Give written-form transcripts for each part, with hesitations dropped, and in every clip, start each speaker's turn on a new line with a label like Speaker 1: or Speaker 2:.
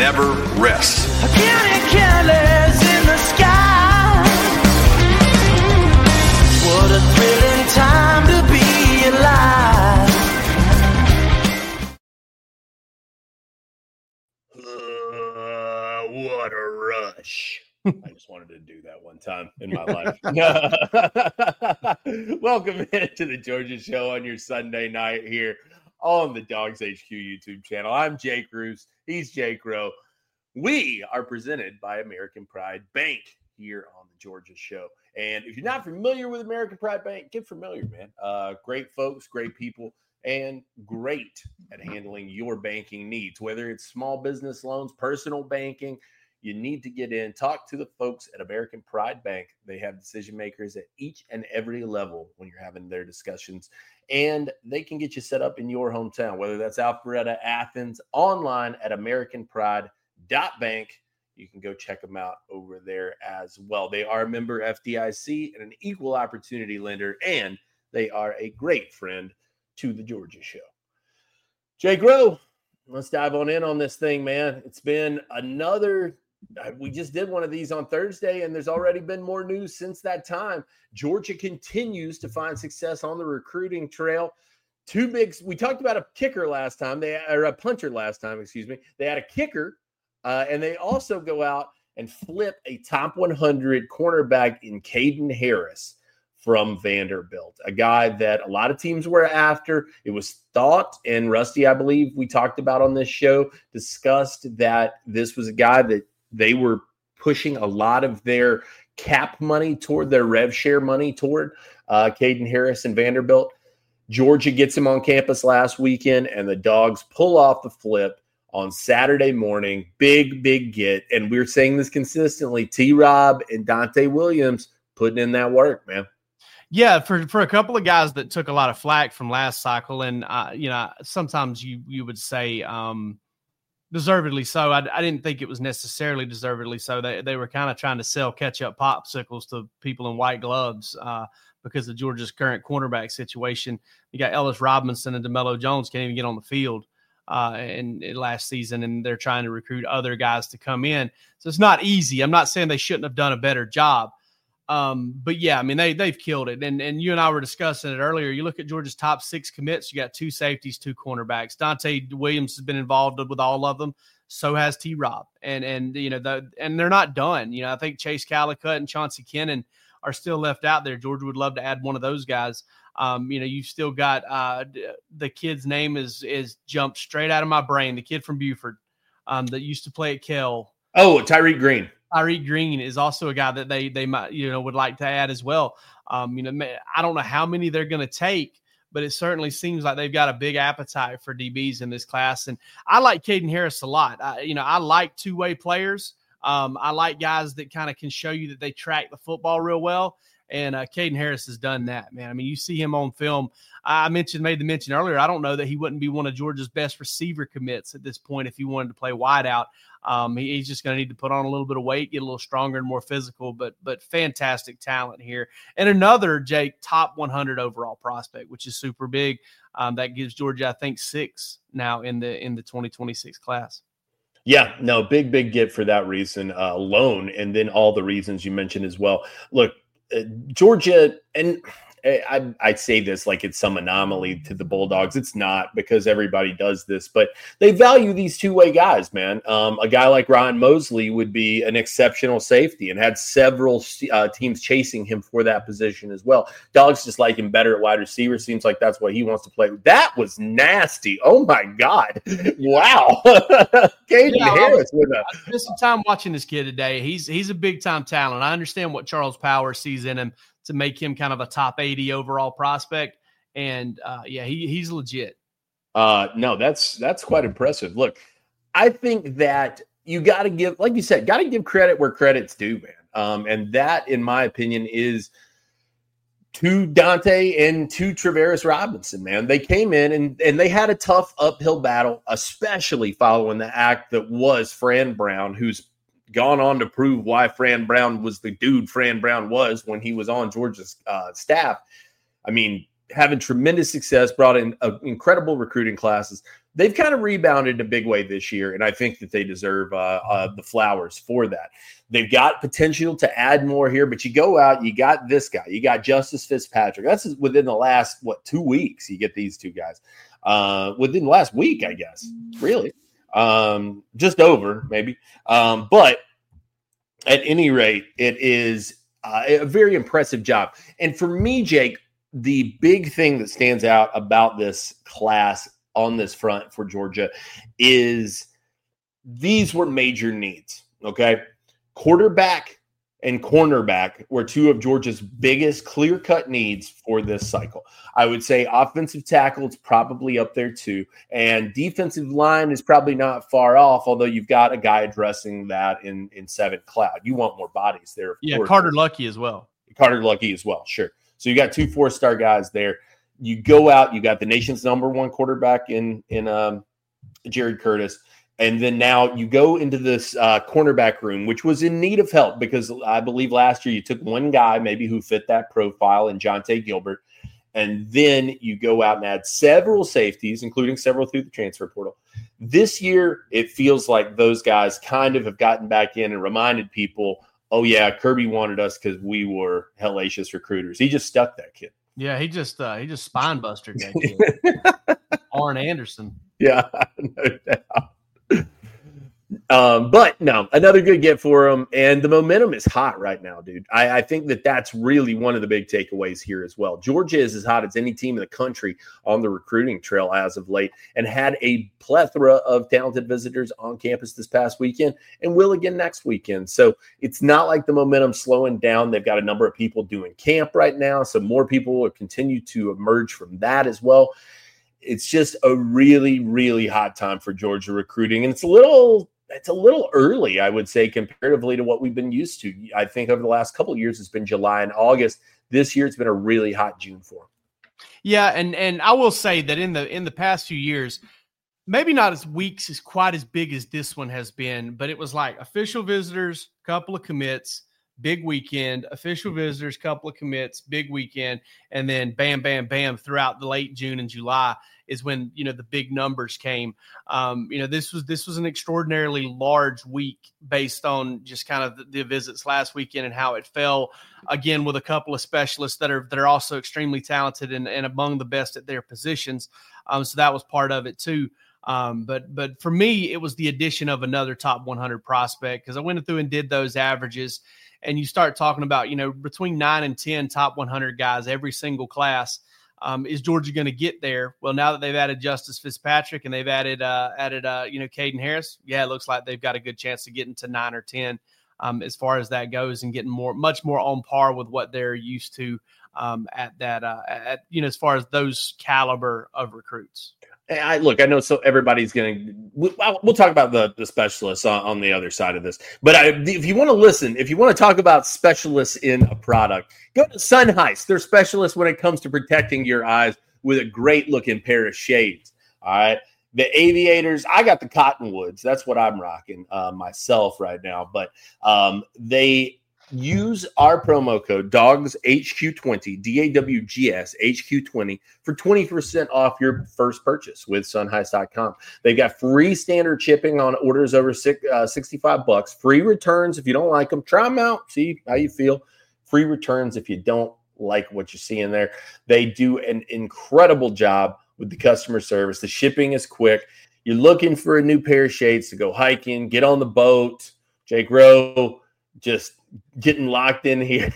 Speaker 1: never rests.
Speaker 2: Careless in the sky. What a thrilling time to be alive.
Speaker 3: What a rush. I just wanted to do that one time in my life. Welcome into the Georgia Show on your Sunday night here on the Dogs HQ YouTube channel. I'm Jake Roos. He's Jake Rowe. We are presented by American Pride Bank here on the Georgia Show. And if you're not familiar with American Pride Bank, get familiar, man. Great folks, great people, and great at handling your banking needs, whether it's small business loans, personal banking. You need to get in, talk to the folks at American Pride Bank. They have decision makers at each and every level when you're having their discussions, and they can get you set up in your hometown, whether that's Alpharetta, Athens, online at AmericanPride.bank. You can go check them out over there as well. They are a member FDIC and an equal opportunity lender, and they are a great friend to the Georgia Show. Jake Rowe, let's dive on this thing, man. It's been another. We just did one of these on Thursday, and there's already been more news since that time. Georgia continues to find success on the recruiting trail. We talked about a kicker last time. Or a punter last time, excuse me. They had a kicker, and they also go out and flip a top 100 cornerback in Caden Harris from Vanderbilt, a guy that a lot of teams were after. It was thought, and Rusty, I believe we talked about on this show, discussed that this was a guy that they were pushing a lot of their cap money toward, their rev share money toward, Caden Harris and Vanderbilt. Georgia gets him on campus last weekend, and the Dogs pull off the flip on Saturday morning. Big get. And we're saying this consistently. T-Rob and Dante Williams putting in that work, man.
Speaker 4: Yeah, for a couple of guys that took a lot of flack from last cycle, and sometimes you would say deservedly so. I didn't think it was necessarily deservedly so. They were kind of trying to sell catch-up popsicles to people in white gloves because of Georgia's current cornerback situation. You got Ellis Robinson and DeMello Jones can't even get on the field in last season, and they're trying to recruit other guys to come in. So it's not easy. I'm not saying they shouldn't have done a better job. But yeah, I mean, they've killed it. And you and I were discussing it earlier. You look at Georgia's top 6 commits, you got 2 safeties, 2 cornerbacks. Dante Williams has been involved with all of them. So has T-Rob. And they're not done. I think Chase Calicut and Chauncey Kennan are still left out there. Georgia would love to add one of those guys. You've still got the kid's name is jumped straight out of my brain. The kid from Buford that used to play at Kell.
Speaker 3: Oh, Tyreek Green.
Speaker 4: Tyreek Green is also a guy that they might, would like to add as well. I don't know how many they're going to take, but it certainly seems like they've got a big appetite for DBs in this class. And I like Caden Harris a lot. I like two-way players. I like guys that kind of can show you that they track the football real well. And Caden Harris has done that, man. I mean, you see him on film. I made the mention earlier. I don't know that he wouldn't be one of Georgia's best receiver commits at this point if he wanted to play wide out. He's just going to need to put on a little bit of weight, get a little stronger and more physical, but fantastic talent here. And another, Jake, top 100 overall prospect, which is super big. That gives Georgia, I think, 6 now in the 2026 class.
Speaker 3: Yeah, no, big get for that reason alone, and then all the reasons you mentioned as well. Look, Georgia, and I say this like it's some anomaly to the Bulldogs. It's not, because everybody does this, but they value these two-way guys, man. A guy like Ryan Mosley would be an exceptional safety and had several teams chasing him for that position as well. Dogs just like him better at wide receiver. Seems like that's what he wants to play. That was nasty. Oh, my God. Wow. Caden Harris with
Speaker 4: I spent some time watching this kid today. He's a big-time talent. I understand what Charles Power sees in him to make him kind of a top 80 overall prospect. And he's legit.
Speaker 3: No, that's quite impressive. Look, I think that you got to give, like you said, got to give credit where credit's due, man. And that, in my opinion, is to Dante and to Travaris Robinson, man. They came in and they had a tough uphill battle, especially following the act that was Fran Brown, who's gone on to prove why Fran Brown was the dude Fran Brown was when he was on Georgia's staff. I mean, having tremendous success, brought in incredible recruiting classes. They've kind of rebounded in a big way this year, and I think that they deserve the flowers for that. They've got potential to add more here, but you go out, you got this guy, you got Justice Fitzpatrick. That's within the last, 2 weeks, you get these two guys. Within the last week, I guess, really. Just over, maybe. But at any rate, it is a very impressive job. And for me, Jake, the big thing that stands out about this class on this front for Georgia is these were major needs, okay? Quarterback and cornerback were two of Georgia's biggest clear-cut needs for this cycle. I would say offensive tackle is probably up there too, and defensive line is probably not far off, although you've got a guy addressing that in Seventh Cloud. You want more bodies there.
Speaker 4: Yeah, course. Carter Lucky as well. Sure. So you got two 4-star guys there. You go out, you got the nation's number one quarterback in Jared Curtis. And then now you go into this cornerback room, which was in need of help because I believe last year you took one guy maybe who fit that profile in Jonte Gilbert. And then you go out and add several safeties, including several through the transfer portal. This year, it feels like those guys kind of have gotten back in and reminded people, oh, yeah, Kirby wanted us because we were hellacious recruiters. He just stuck that kid. Yeah, he just spine bustered that kid. Arn Anderson.
Speaker 3: Yeah, no doubt. But no, another good get for him. And the momentum is hot right now, dude. I think that that's really one of the big takeaways here as well. Georgia is as hot as any team in the country on the recruiting trail as of late and had a plethora of talented visitors on campus this past weekend and will again next weekend. So it's not like the momentum's slowing down. They've got a number of people doing camp right now. So more people will continue to emerge from that as well. It's just a really, really hot time for Georgia recruiting. And it's a little early, I would say, comparatively to what we've been used to. I think over the last couple of years, it's been July and August. This year, it's been a really hot June for them.
Speaker 4: Yeah, and I will say that in the past few years, maybe not as weeks as quite as big as this one has been, but it was like official visitors, couple of commits, big weekend, official visitors, couple of commits, big weekend, and then bam, bam, bam throughout the late June and July is when, the big numbers came. This was an extraordinarily large week based on just kind of the visits last weekend and how it fell, again, with a couple of specialists that are also extremely talented and among the best at their positions. So that was part of it too. But for me, it was the addition of another top 100 prospect because I went through and did those averages. And you start talking about, between 9 and 10 top 100 guys every single class. Is Georgia going to get there? Well, now that they've added Justice Fitzpatrick and they've added Caden Harris, yeah, it looks like they've got a good chance of getting to 9 or 10 as far as that goes and getting much more on par with what they're used to as far as those caliber of recruits.
Speaker 3: I know so everybody's going to – we'll talk about the specialists on the other side of this. But if you want to listen, if you want to talk about specialists in a product, go to Sunheist. They're specialists when it comes to protecting your eyes with a great-looking pair of shades. All right? The Aviators, I got the Cottonwoods. That's what I'm rocking myself right now. But they – use our promo code DAWGSHQ20, DAWGS HQ20 for 20% off your first purchase with Sunheist.com. They've got free standard shipping on orders over $65, free returns if you don't like them. Try them out, see how you feel. Free returns if you don't like what you see in there. They do an incredible job with the customer service. The shipping is quick. You're looking for a new pair of shades to go hiking, get on the boat. Jake Rowe, just getting locked in here.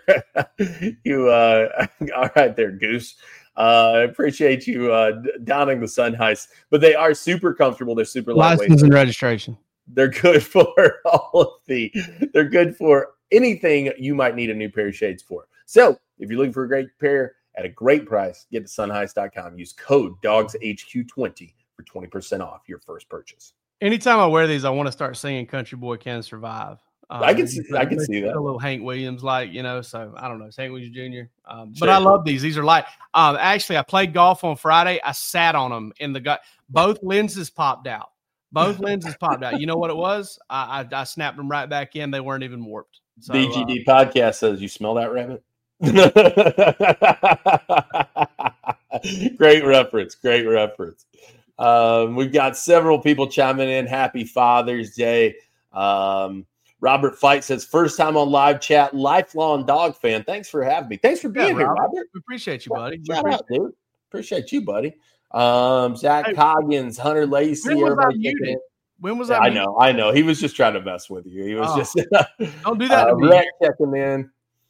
Speaker 3: All right there, Goose. I appreciate you donning the Sunheist, but they are super comfortable. They're super lightweight.
Speaker 4: License and registration.
Speaker 3: They're good for they're good for anything you might need a new pair of shades for. So if you're looking for a great pair at a great price, get to sunheist.com. Use code DAWGSHQ20 for 20% off your first purchase.
Speaker 4: Anytime I wear these, I want to start singing Country Boy Can Survive.
Speaker 3: I can see that.
Speaker 4: A little Hank Williams, so I don't know, it's Hank Williams Jr. But I love these. These are light. Actually, I played golf on Friday. I sat on them in the gut. Both lenses popped out. You know what it was? I snapped them right back in. They weren't even warped. So,
Speaker 3: BGD podcast says, you smell that, rabbit? Great reference. Great reference. We've got several people chiming in. Happy Father's Day. Robert Fight says, first time on live chat, lifelong dog fan. Thanks for having me. Thanks for being here, Robert.
Speaker 4: We appreciate you, buddy.
Speaker 3: Shout out, dude. Appreciate you, buddy. Zach Coggins, Hunter Lacey.
Speaker 4: When was I muted?
Speaker 3: I know. He was just trying to mess with you. He was just
Speaker 4: don't do that to me.
Speaker 3: Rhett checking in.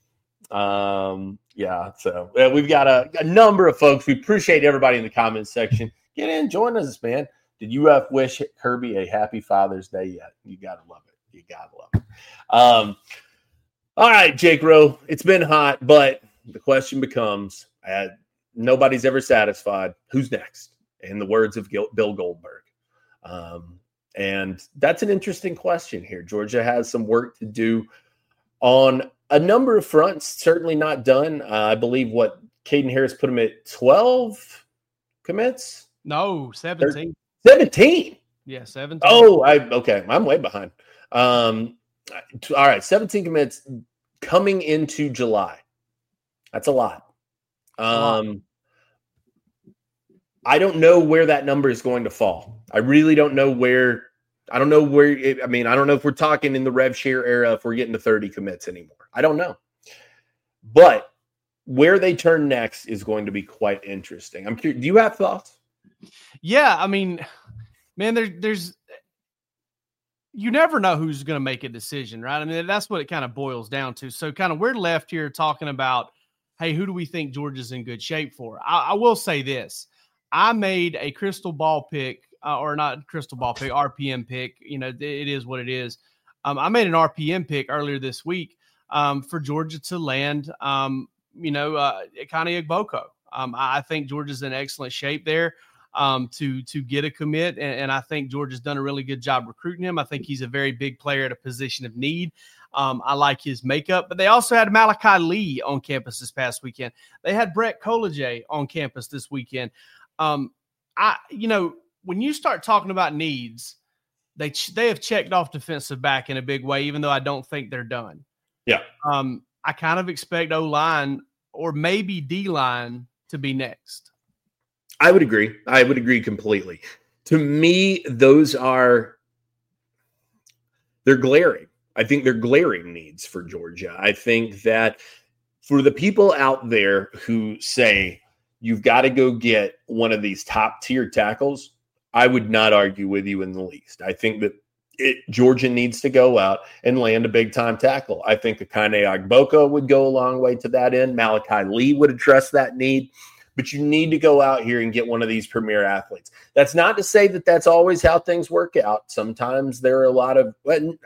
Speaker 3: So we've got a number of folks. We appreciate everybody in the comments section. Get in, join us, man. Did UF wish Kirby a happy Father's Day yet? You gotta love it. All right, Jake Rowe. It's been hot, but the question becomes: nobody's ever satisfied. Who's next? In the words of Bill Goldberg. And that's an interesting question here. Georgia has some work to do on a number of fronts. Certainly not done. I believe Caden Harris put him at 12 commits.
Speaker 4: No, 17.
Speaker 3: 17.
Speaker 4: Yeah, 17.
Speaker 3: Oh, okay. I'm way behind. All right, 17 commits coming into July. That's a lot. I don't know where that number is going to fall. I really don't know where. I don't know if we're talking in the rev share era, if we're getting to 30 commits anymore. I don't know. But where they turn next is going to be quite interesting. I'm curious. Do you have thoughts?
Speaker 4: Yeah, I mean, man, there's you never know who's going to make a decision, right? I mean, that's what it kind of boils down to. So kind of we're left here talking about, hey, who do we think Georgia's in good shape for? I will say this. I made a crystal ball pick, or not crystal ball pick, RPM pick. You know, it is what it is. I made an RPM pick earlier this week for Georgia to land, Ekani Egboko. I think Georgia's in excellent shape there to get a commit, and I think Georgia's done a really good job recruiting him. I think he's a very big player at a position of need. I like his makeup, but they also had Malachi Lee on campus this past weekend. They had Brett Koleje on campus this weekend. When you start talking about needs, they have checked off defensive back in a big way, even though I don't think they're done.
Speaker 3: Yeah.
Speaker 4: I kind of expect O-line or maybe D-line to be next.
Speaker 3: I would agree. Completely. To me, they're glaring. I think they're glaring needs for Georgia. I think that for the people out there who say you've got to go get one of these top tier tackles, I would not argue with you in the least. I think that Georgia needs to go out and land a big time tackle. I think Ekani Egboko would go a long way to that end. Malachi Lee would address that need. But you need to go out here and get one of these premier athletes. That's not to say that that's always how things work out. Sometimes there are a lot of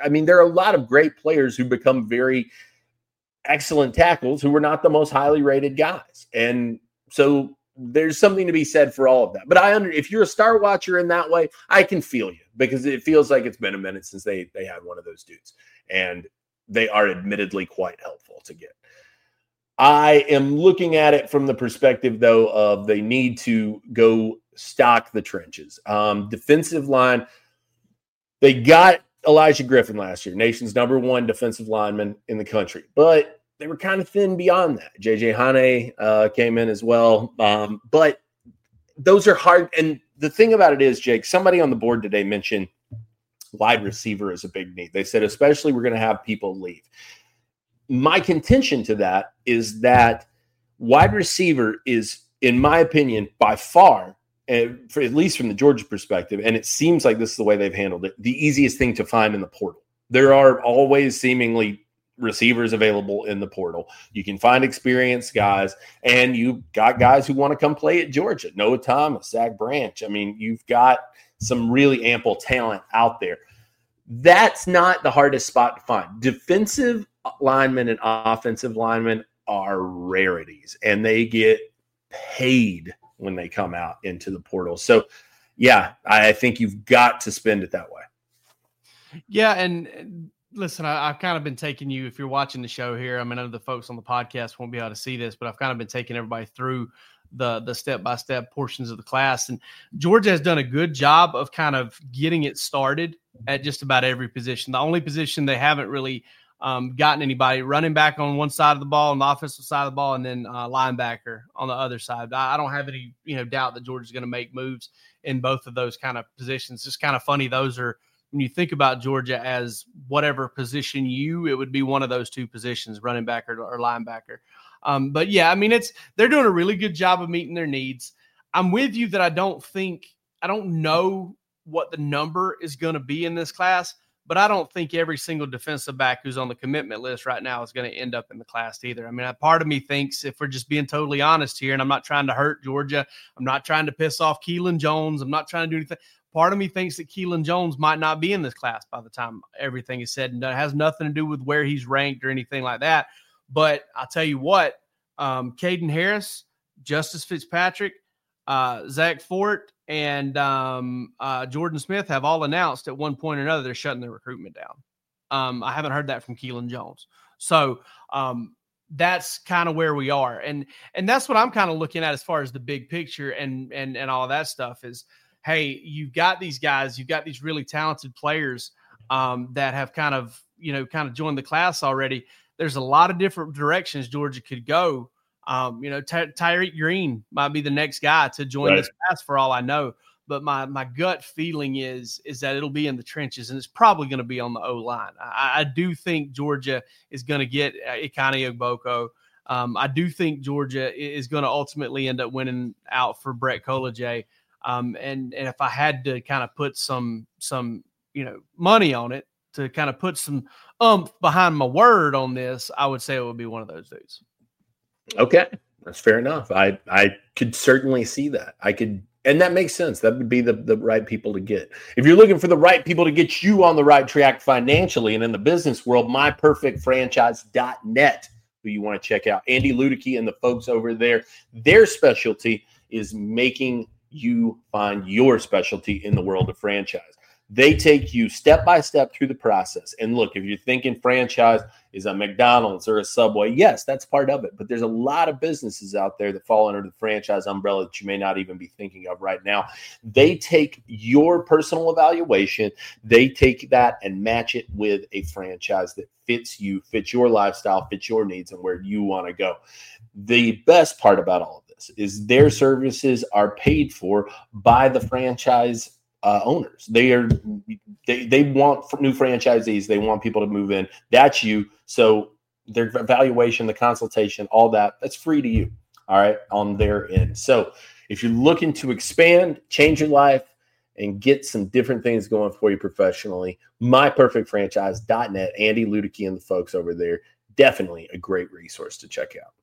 Speaker 3: great players who become very excellent tackles who were not the most highly rated guys. And so there's something to be said for all of that. But if you're a star watcher in that way, I can feel you, because it feels like it's been a minute since they had one of those dudes. And they are admittedly quite helpful to get. I am looking at it from the perspective, though, of they need to go stock the trenches. Defensive line, they got Elijah Griffin last year, nation's #1 defensive lineman in the country, but they were kind of thin beyond that. J.J. Hane came in as well, but those are hard. And the thing about it is, Jake, somebody on the board today mentioned wide receiver is a big need. They said, especially we're going to have people leave. My contention to that is that wide receiver is, in my opinion, by far, for at least from the Georgia perspective, and it seems like this is the way they've handled it, the easiest thing to find in the portal. There are always seemingly receivers available in the portal. You can find experienced guys, and you've got guys who want to come play at Georgia. Noah Thomas, Zach Branch. I mean, you've got some really ample talent out there. That's not the hardest spot to find. Defensive linemen and offensive linemen are rarities, and they get paid when they come out into the portal. So, yeah, I think you've got to spend it that way. Yeah,
Speaker 4: and listen, I've kind of been taking you, if you're watching the show here, I mean, I know the folks on the podcast won't be able to see this, but I've kind of been taking everybody through the step-by-step portions of the class. And Georgia has done a good job of kind of getting it started at just about every position. The only position they haven't really gotten anybody. Running back on one side of the ball, on the offensive side of the ball, and then linebacker on the other side. I don't have any doubt that Georgia's going to make moves in both of those kind of positions. It's kind of funny. Those are, when you think about Georgia as whatever position it would be one of those two positions, running back or linebacker. But yeah, I mean, they're doing a really good job of meeting their needs. I'm with you that I don't know what the number is going to be in this class, but I don't think every single defensive back who's on the commitment list right now is going to end up in the class either. I mean, a part of me thinks, if we're just being totally honest here, and I'm not trying to hurt Georgia, I'm not trying to piss off Keelan Jones, I'm not trying to do anything. Part of me thinks that Keelan Jones might not be in this class by the time everything is said and done. It has nothing to do with where he's ranked or anything like that. But I'll tell you what, Caden Harris, Justice Fitzpatrick, Zach Fort, and Jordan Smith have all announced at one point or another they're shutting their recruitment down. I haven't heard that from Keelan Jones. So that's kind of where we are. And that's what I'm kind of looking at as far as the big picture and all of that stuff is, hey, you've got these guys, you've got these really talented players that have kind of joined the class already. There's a lot of different directions Georgia could go. Tyreek Green might be the next guy to join this class for all I know. But my gut feeling is that it'll be in the trenches, and it's probably going to be on the O-line. I do think Georgia is going to get Ikani Ogboko. I do think Georgia is going to ultimately end up winning out for Brett Kolejay. And if I had to kind of put some money on it, to kind of put some behind my word on this, I would say it would be one of those dudes.
Speaker 3: Okay, that's fair enough. I could certainly see that. And that makes sense. That would be the right people to get. If you're looking for the right people to get you on the right track financially and in the business world, myperfectfranchise.net, who you want to check out. Andy Ludicky and the folks over there, their specialty is making you find your specialty in the world of franchise. They take you step by step through the process. And look, if you're thinking franchise is a McDonald's or a Subway, yes, that's part of it. But there's a lot of businesses out there that fall under the franchise umbrella that you may not even be thinking of right now. They take your personal evaluation, they take that and match it with a franchise that fits you, fits your lifestyle, fits your needs, and where you want to go. The best part about all of this is their services are paid for by the franchise owners. They want new franchisees. They want people to move in. That's you. So their evaluation, the consultation, all that's free to you. All right, on their end. So if you're looking to expand, change your life, and get some different things going for you professionally, myperfectfranchise.net, Andy Ludicky and the folks over there, definitely a great resource to check out.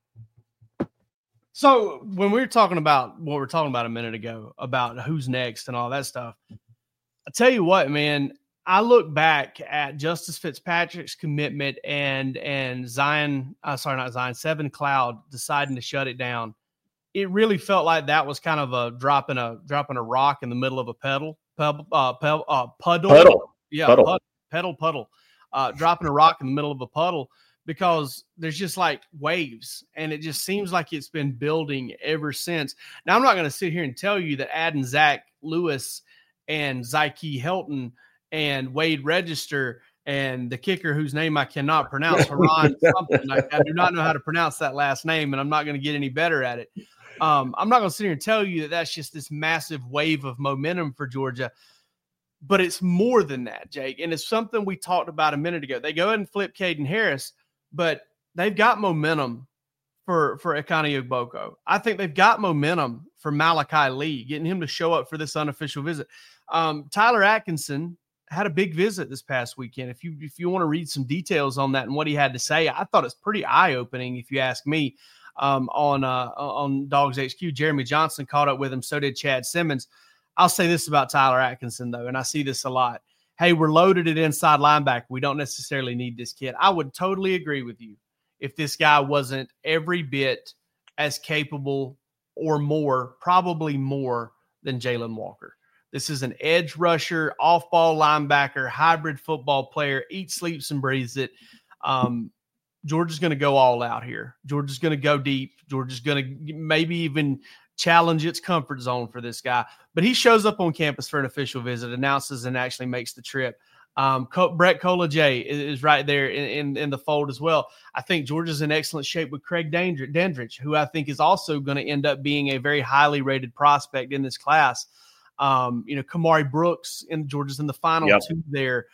Speaker 4: So when we were talking about what we were talking about a minute ago about who's next and all that stuff, I tell you what, man, I look back at Justice Fitzpatrick's commitment and Seven Cloud deciding to shut it down. It really felt like that was kind of a dropping a rock in the middle of a puddle. Dropping a rock in the middle of a puddle. Because there's just like waves, and it just seems like it's been building ever since. Now, I'm not going to sit here and tell you that adding Zach Lewis and Zyke Helton and Wade Register and the kicker whose name I cannot pronounce, Haran something. I do not know how to pronounce that last name, and I'm not going to get any better at it. I'm not going to sit here and tell you that that's just this massive wave of momentum for Georgia. But it's more than that, Jake. And it's something we talked about a minute ago. They go ahead and flip Caden Harris, but they've got momentum for Ikani Ogboko. I think they've got momentum for Malachi Lee, getting him to show up for this unofficial visit. Tyler Atkinson had a big visit this past weekend. If you want to read some details on that and what he had to say, I thought it's pretty eye-opening, if you ask me, on Dogs HQ. Jeremy Johnson caught up with him. So did Chad Simmons. I'll say this about Tyler Atkinson, though, and I see this a lot. Hey, we're loaded at inside linebacker. We don't necessarily need this kid. I would totally agree with you if this guy wasn't every bit as capable or more, probably more than Jalen Walker. This is an edge rusher, off-ball linebacker, hybrid football player, eats, sleeps, and breathes it. Georgia's going to go all out here. Georgia's going to go deep. Georgia's going to maybe even challenge its comfort zone for this guy. But he shows up on campus for an official visit, announces, and actually makes the trip. Brett Colajay is right there in the fold as well. I think Georgia's in excellent shape with Craig Dandridge, who I think is also going to end up being a very highly rated prospect in this class. Kamari Brooks in Georgia's in the final two there.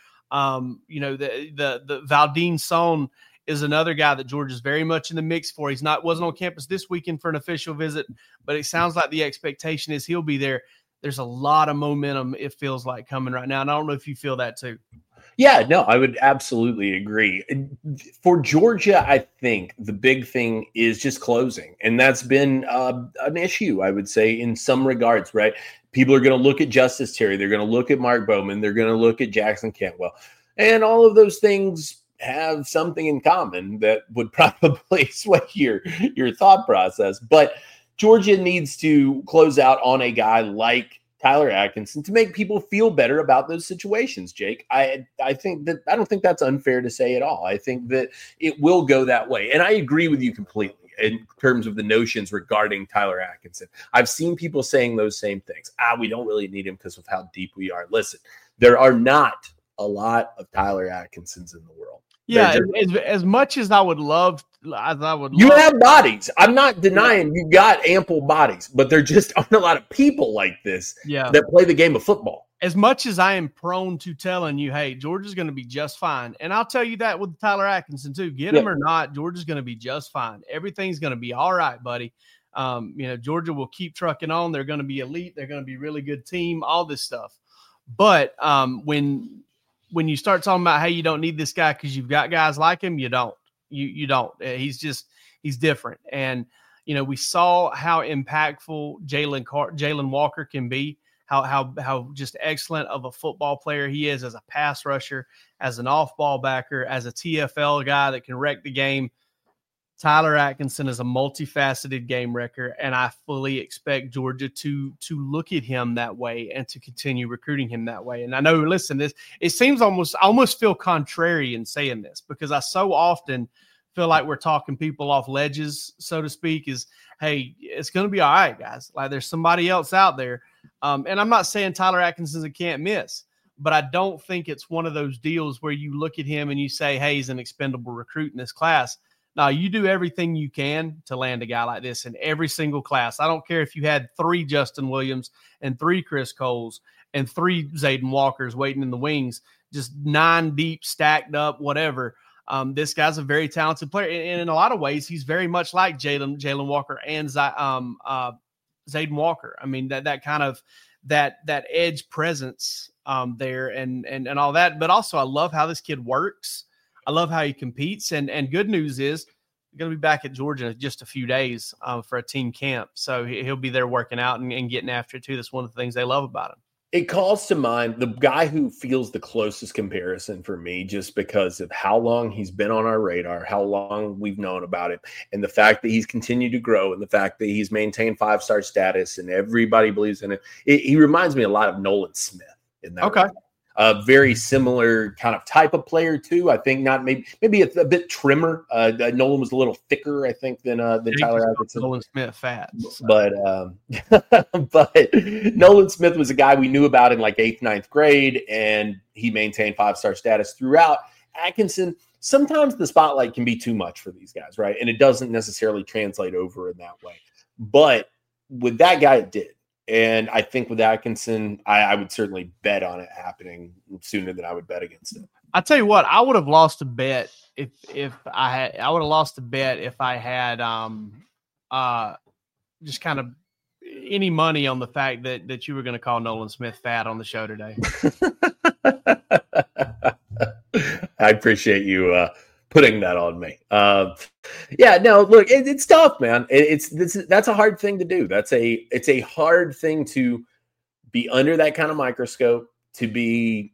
Speaker 4: The Valdine Sohn is another guy that Georgia's very much in the mix for. Wasn't on campus this weekend for an official visit, but it sounds like the expectation is he'll be there. There's a lot of momentum, it feels like, coming right now. And I don't know if you feel that too.
Speaker 3: Yeah, no, I would absolutely agree. For Georgia, I think the big thing is just closing. And that's been an issue, I would say, in some regards, right? People are going to look at Justice Terry. They're going to look at Mark Bowman. They're going to look at Jackson Cantwell. And all of those things have something in common that would probably sway your thought process. But Georgia needs to close out on a guy like Tyler Atkinson to make people feel better about those situations, Jake. I don't think that's unfair to say at all. I think that it will go that way. And I agree with you completely in terms of the notions regarding Tyler Atkinson. I've seen people saying those same things. We don't really need him because of how deep we are. Listen, there are not a lot of Tyler Atkinsons in the world.
Speaker 4: Yeah, as much as I would love, you
Speaker 3: have bodies. I'm not denying you got ample bodies, but there just aren't a lot of people like this that play the game of football.
Speaker 4: As much as I am prone to telling you, hey, Georgia's going to be just fine, and I'll tell you that with Tyler Atkinson too. Get him or not, Georgia's going to be just fine. Everything's going to be all right, buddy. Georgia will keep trucking on. They're going to be elite. They're going to be a really good team. All this stuff, but when you start talking about, hey, you don't need this guy because you've got guys like him, you don't. You don't. He's different. And, we saw how impactful Jalen Walker can be, how just excellent of a football player he is as a pass rusher, as an off-ball backer, as a TFL guy that can wreck the game. Tyler Atkinson is a multifaceted game wrecker, and I fully expect Georgia to look at him that way and to continue recruiting him that way. And I know, listen, it seems I almost feel contrary in saying this because I so often feel like we're talking people off ledges, so to speak, is, hey, it's going to be all right, guys. Like there's somebody else out there. And I'm not saying Tyler Atkinson's a can't miss, but I don't think it's one of those deals where you look at him and you say, hey, he's an expendable recruit in this class. Now, you do everything you can to land a guy like this in every single class. I don't care if you had 3 Justin Williams and 3 Chris Coles and 3 Zayden Walkers waiting in the wings, just 9 deep, stacked up, whatever. This guy's a very talented player. And in a lot of ways, he's very much like Jalen Walker and Zayden Walker. I mean, that kind of that edge presence there and all that. But also, I love how this kid works. I love how he competes, and good news is he's going to be back at Georgia in just a few days for a team camp. So he'll be there working out and getting after it too. That's one of the things they love about him.
Speaker 3: It calls to mind the guy who feels the closest comparison for me just because of how long he's been on our radar, how long we've known about him, and the fact that he's continued to grow and the fact that he's maintained 5-star status and everybody believes in it. He reminds me a lot of Nolan Smith in that.
Speaker 4: Okay.
Speaker 3: Way. A very similar kind of type of player too. I think not maybe a bit trimmer. Nolan was a little thicker, I think, than Tyler Atkinson.
Speaker 4: Nolan Smith fat, so.
Speaker 3: but Nolan Smith was a guy we knew about in like 8th, 9th grade, and he maintained 5-star status throughout. Atkinson, sometimes the spotlight can be too much for these guys, right? And it doesn't necessarily translate over in that way. But with that guy, it did. And I think with Atkinson, I would certainly bet on it happening sooner than I would bet against it.
Speaker 4: I tell you what, I would have lost a bet if I would have lost a bet if I had just kind of any money on the fact that you were going to call Nolan Smith fat on the show today.
Speaker 3: I appreciate you putting that on me. Look, it's tough, man. That's a hard thing to do. It's a hard thing to be under that kind of microscope, to be,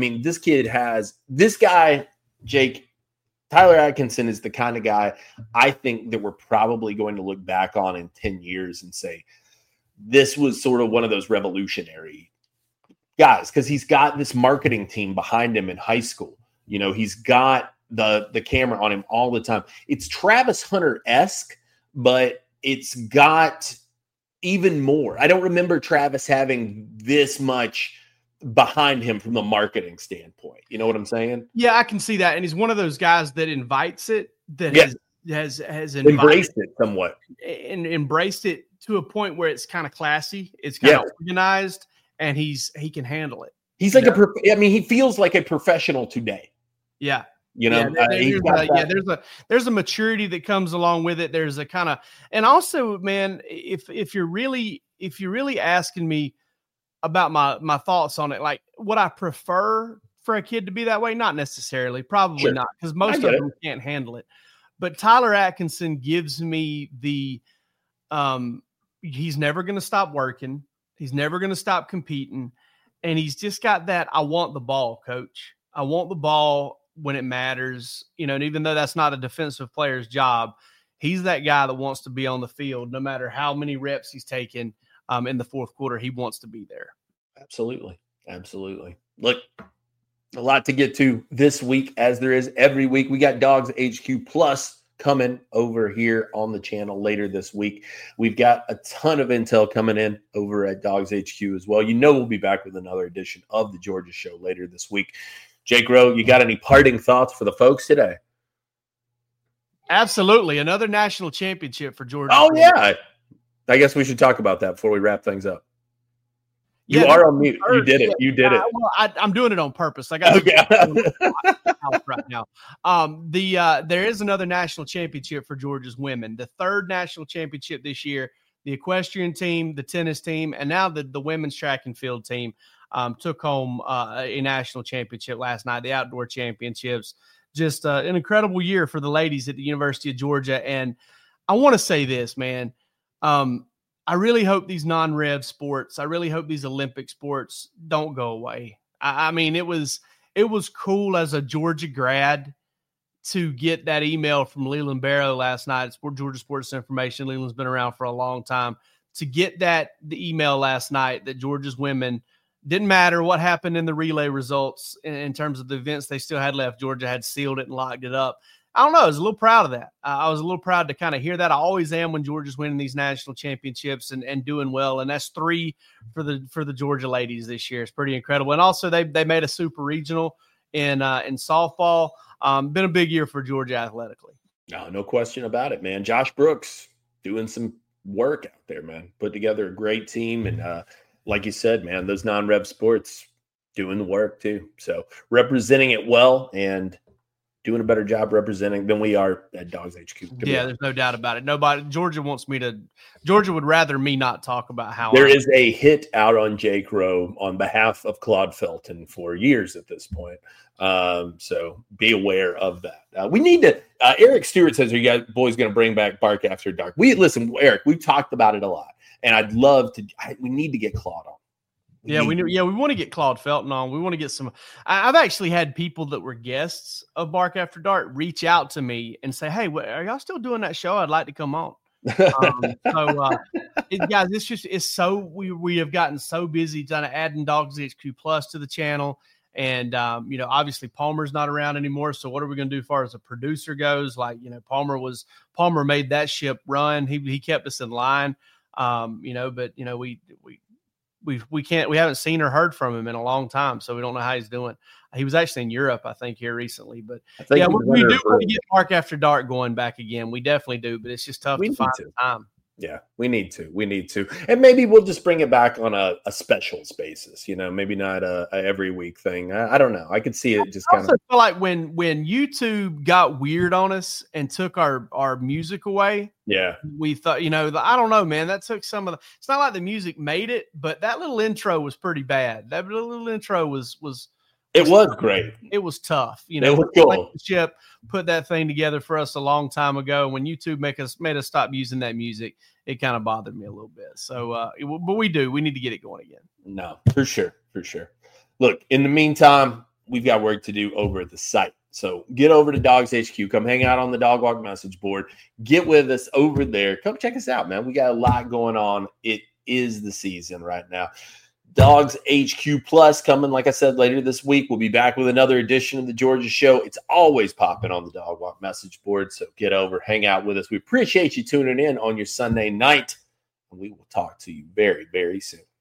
Speaker 3: this guy, Jake, Tyler Atkinson is the kind of guy I think that we're probably going to look back on in 10 years and say, this was sort of one of those revolutionary guys, because he's got this marketing team behind him in high school. He's got the camera on him all the time. It's Travis Hunter-esque, but it's got even more. I don't remember Travis having this much behind him from the marketing standpoint. You know what I'm saying?
Speaker 4: Yeah, I can see that. And he's one of those guys that invites it, that has
Speaker 3: embraced it somewhat
Speaker 4: and embraced it to a point where it's kind of classy. It's kind of organized, and he can handle it.
Speaker 3: He's like he feels like a professional today.
Speaker 4: Yeah.
Speaker 3: You know,
Speaker 4: there's a maturity that comes along with it. There's a kind of, and also, man, if you're really asking me about my thoughts on it, like would I prefer for a kid to be that way? Not necessarily, probably not, because most of them can't handle it. But Tyler Atkinson gives me the, he's never going to stop working. He's never going to stop competing. And he's just got that, I want the ball, coach. I want the ball when it matters, and even though that's not a defensive player's job, he's that guy that wants to be on the field no matter how many reps he's taken in the fourth quarter. He wants to be there.
Speaker 3: Absolutely. Look, a lot to get to this week, as there is every week. We got Dogs HQ Plus coming over here on the channel later this week. We've got a ton of intel coming in over at Dogs HQ as well. We'll be back with another edition of the Georgia Show later this week. Jake Rowe, you got any parting thoughts for the folks today?
Speaker 4: Absolutely. Another national championship for Georgia.
Speaker 3: Oh, yeah. I guess we should talk about that before we wrap things up. You are on mute. You did it. You did it.
Speaker 4: Well, I'm doing it on purpose. I got right now. There is another national championship for Georgia's women. The third national championship this year. The equestrian team, the tennis team, and now the women's track and field team took home a national championship last night, the outdoor championships. Just an incredible year for the ladies at the University of Georgia. And I want to say this, man. I really hope these non-rev sports, I really hope these Olympic sports don't go away. I mean, it was cool as a Georgia grad to get that email from Leland Barrow last night. It's Georgia Sports Information. Leland's been around for a long time. To get the email last night that Georgia's women, didn't matter what happened in the relay results in terms of the events they still had left, Georgia had sealed it and locked it up. I don't know. I was a little proud of that. I was a little proud to kind of hear that. I always am when Georgia's winning these national championships and doing well. And that's 3 for the Georgia ladies this year. It's pretty incredible. And also they made a super regional in softball. Been a big year for Georgia athletically.
Speaker 3: No question about it, man. Josh Brooks doing some work out there, man. Put together a great team. And like you said, man, those non-rev sports doing the work too. So representing it well and doing a better job representing than we are at Dogs HQ.
Speaker 4: Yeah, there's no doubt about it. Georgia would rather me not talk about how
Speaker 3: there is a hit out on Jake Rowe on behalf of Claude Felton for years at this point. So be aware of that. We need to, Eric Stewart says, are you guys boys going to bring back Bark After Dark? Listen, Eric, we've talked about it a lot and I'd love to, we need to get Claude on.
Speaker 4: We want to get Claude Felton on. We want to get some. I've actually had people that were guests of Bark After Dark reach out to me and say, "Hey, are y'all still doing that show? I'd like to come on." Guys, it's so we have gotten so busy trying to adding Dogs HQ Plus to the channel, and obviously Palmer's not around anymore. So what are we going to do as far as a producer goes? Like Palmer made that ship run. He kept us in line, but we haven't seen or heard from him in a long time, so we don't know how he's doing. He was actually in Europe, I think, here recently. But we do want to get Bark After Dark going back again. We definitely do, but it's just tough to find the time.
Speaker 3: Yeah, we need to. And maybe we'll just bring it back on a specials basis, maybe not a every week thing. I don't know. I could see it just kind of
Speaker 4: feel like when YouTube got weird on us and took our music away.
Speaker 3: Yeah.
Speaker 4: We thought, I don't know, man, that took some of it's not like the music made it, but that little intro was pretty bad. That little intro was
Speaker 3: great.
Speaker 4: It was tough.
Speaker 3: It was cool.
Speaker 4: Chip put that thing together for us a long time ago. When YouTube made us stop using that music, it kind of bothered me a little bit. So, but we need to get it going again.
Speaker 3: No, for sure. Look, in the meantime, we've got work to do over at the site. So get over to Dogs HQ. Come hang out on the Dog Walk message board. Get with us over there. Come check us out, man. We got a lot going on. It is the season right now. Dogs HQ Plus coming, like I said, later this week. We'll be back with another edition of the Georgia Show. It's always popping on the Dog Walk message board, so get over, hang out with us. We appreciate you tuning in on your Sunday night, and we will talk to you very, very soon.